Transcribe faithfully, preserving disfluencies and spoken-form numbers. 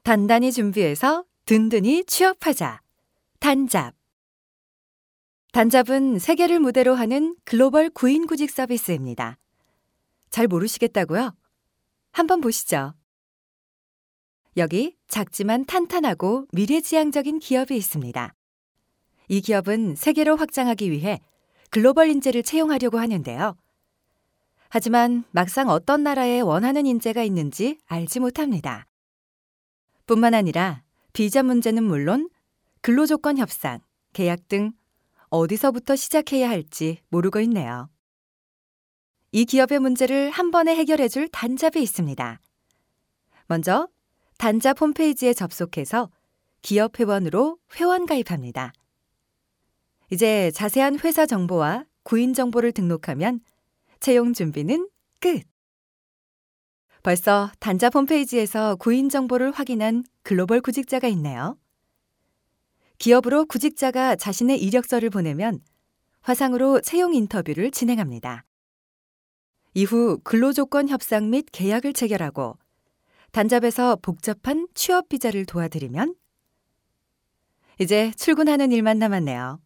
단단히 준비해서 든든히 취업하자. 단잡. 단잡은 세계를 무대로 하는 글로벌 구인 구직 서비스입니다. 잘 모르시겠다고요? 한번 보시죠. 여기 작지만 탄탄하고 미래지향적인 기업이 있습니다. 이 기업은 세계로 확장하기 위해 글로벌 인재를 채용하려고 하는데요. 하지만 막상 어떤 나라에 원하는 인재가 있는지 알지 못합니다. 뿐만 아니라 비자 문제는 물론 근로조건 협상, 계약 등 어디서부터 시작해야 할지 모르고 있네요. 이 기업의 문제를 한 번에 해결해 줄 단잡이 있습니다. 먼저 단잡 홈페이지에 접속해서 기업 회원으로 회원 가입합니다. 이제 자세한 회사 정보와 구인 정보를 등록하면 채용 준비는 끝! 벌써 단잡 홈페이지에서 구인 정보를 확인한 글로벌 구직자가 있네요. 기업으로 구직자가 자신의 이력서를 보내면 화상으로 채용 인터뷰를 진행합니다. 이후 근로조건 협상 및 계약을 체결하고 단잡에서 복잡한 취업 비자를 도와드리면 이제 출근하는 일만 남았네요.